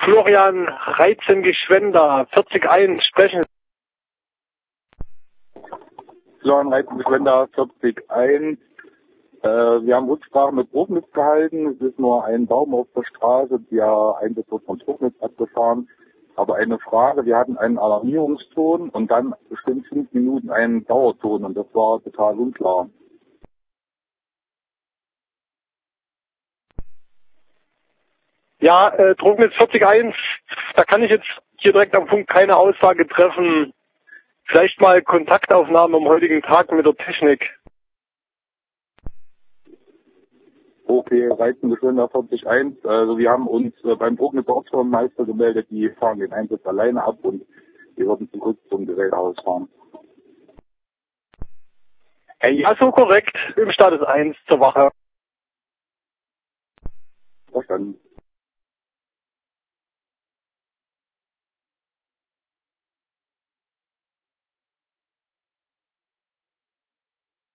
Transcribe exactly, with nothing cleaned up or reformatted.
Florian Reizengeschwender, vierzig eins, sprechen. Florian Reizengeschwender, vierzig eins. Äh, wir haben Rücksprache mit Brugnitz gehalten. Es ist nur ein Baum auf der Straße, der Einsatz wird von Brugnitz abgefahren. Aber eine Frage, wir hatten einen Alarmierungston und dann bestimmt fünf Minuten einen Dauerton und das war total unklar. Ja, äh, Brugnitz vierzig eins, da kann ich jetzt hier direkt am Punkt keine Aussage treffen. Vielleicht mal Kontaktaufnahme am heutigen Tag mit der Technik. Okay, Reizengeschwender vierzig eins. Also wir haben uns äh, beim Brugnitzer Ortsbaumeister gemeldet, die fahren den Einsatz alleine ab und wir würden zurück zum Gerätehaus fahren. Hey, ja, so korrekt. Im Status eins zur Wache. Verstanden.